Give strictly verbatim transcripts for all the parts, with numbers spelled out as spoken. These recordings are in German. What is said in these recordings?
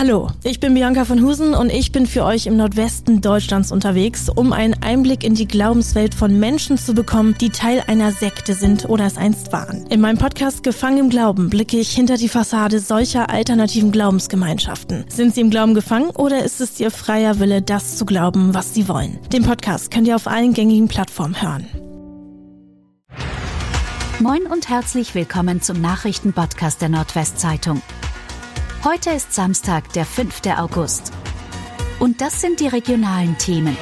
Hallo, ich bin Bianca von Husen und ich bin für euch im Nordwesten Deutschlands unterwegs, um einen Einblick in die Glaubenswelt von Menschen zu bekommen, die Teil einer Sekte sind oder es einst waren. In meinem Podcast Gefangen im Glauben blicke ich hinter die Fassade solcher alternativen Glaubensgemeinschaften. Sind sie im Glauben gefangen oder ist es ihr freier Wille, das zu glauben, was sie wollen? Den Podcast könnt ihr auf allen gängigen Plattformen hören. Moin und herzlich willkommen zum Nachrichtenpodcast der Nordwestzeitung. Heute ist Samstag, der fünfte August. Und das sind die regionalen Themen.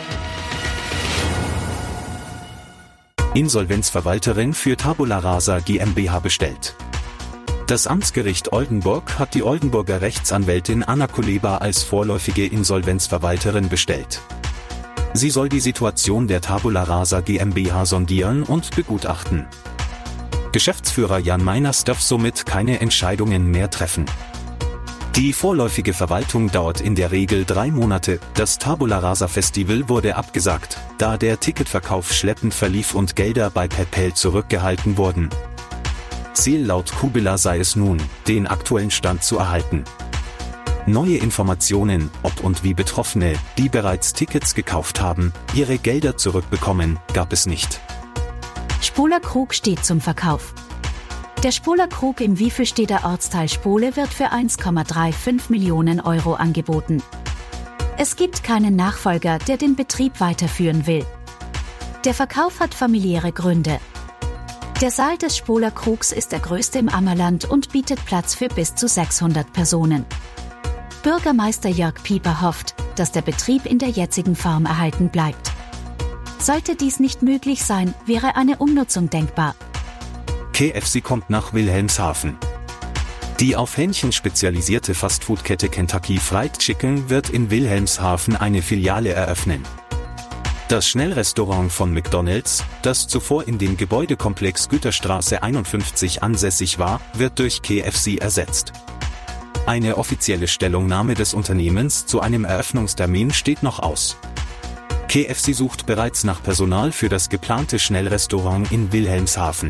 Insolvenzverwalterin für Tabula Rasa GmbH bestellt. Das Amtsgericht Oldenburg hat die Oldenburger Rechtsanwältin Anna Kuleba als vorläufige Insolvenzverwalterin bestellt. Sie soll die Situation der Tabula Rasa GmbH sondieren und begutachten. Geschäftsführer Jan Meiners darf somit keine Entscheidungen mehr treffen. Die vorläufige Verwaltung dauert in der Regel drei Monate. Das Tabula Rasa Festival wurde abgesagt, da der Ticketverkauf schleppend verlief und Gelder bei PayPal zurückgehalten wurden. Ziel laut Kuleba sei es nun, den aktuellen Stand zu erhalten. Neue Informationen, ob und wie Betroffene, die bereits Tickets gekauft haben, ihre Gelder zurückbekommen, gab es nicht. Spoler Krug steht zum Verkauf. Der Spoler Krug im Wiefelstedter Ortsteil Spole wird für eins Komma fünfunddreißig Millionen Euro angeboten. Es gibt keinen Nachfolger, der den Betrieb weiterführen will. Der Verkauf hat familiäre Gründe. Der Saal des Spoler Krugs ist der größte im Ammerland und bietet Platz für bis zu sechshundert Personen. Bürgermeister Jörg Pieper hofft, dass der Betrieb in der jetzigen Form erhalten bleibt. Sollte dies nicht möglich sein, wäre eine Umnutzung denkbar. K F C kommt nach Wilhelmshaven. Die auf Hähnchen spezialisierte Fastfood-Kette Kentucky Fried Chicken wird in Wilhelmshaven eine Filiale eröffnen. Das Schnellrestaurant von McDonald's, das zuvor in dem Gebäudekomplex Güterstraße einundfünfzig ansässig war, wird durch K F C ersetzt. Eine offizielle Stellungnahme des Unternehmens zu einem Eröffnungstermin steht noch aus. K F C sucht bereits nach Personal für das geplante Schnellrestaurant in Wilhelmshaven.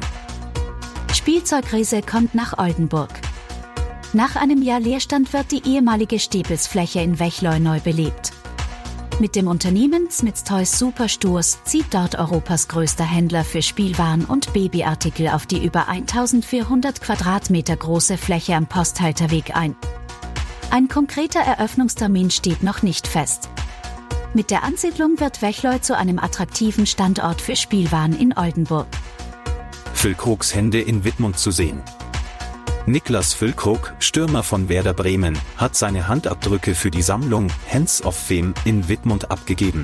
Spielzeugriese kommt nach Oldenburg. Nach einem Jahr Leerstand wird die ehemalige Stepelsfläche in Wechleu neu belebt. Mit dem Unternehmen Smith's Toys Superstores zieht dort Europas größter Händler für Spielwaren und Babyartikel auf die über eintausendvierhundert Quadratmeter große Fläche am Posthalterweg ein. Ein konkreter Eröffnungstermin steht noch nicht fest. Mit der Ansiedlung wird Wechleu zu einem attraktiven Standort für Spielwaren in Oldenburg. Füllkrugs Hände in Wittmund zu sehen. Niklas Füllkrug, Stürmer von Werder Bremen, hat seine Handabdrücke für die Sammlung Hands of Fame in Wittmund abgegeben.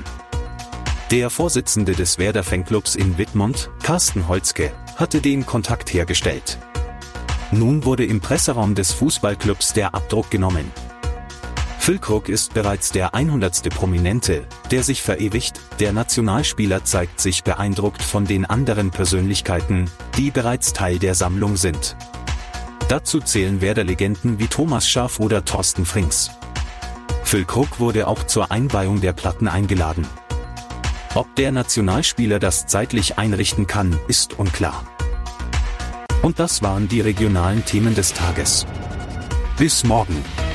Der Vorsitzende des Werder Fanclubs in Wittmund, Carsten Holzke, hatte den Kontakt hergestellt. Nun wurde im Presseraum des Fußballclubs der Abdruck genommen. Füllkrug ist bereits der hundertste Prominente, der sich verewigt. Der Nationalspieler zeigt sich beeindruckt von den anderen Persönlichkeiten, die bereits Teil der Sammlung sind. Dazu zählen Werder-Legenden wie Thomas Schaaf oder Thorsten Frings. Füllkrug wurde auch zur Einweihung der Platten eingeladen. Ob der Nationalspieler das zeitlich einrichten kann, ist unklar. Und das waren die regionalen Themen des Tages. Bis morgen.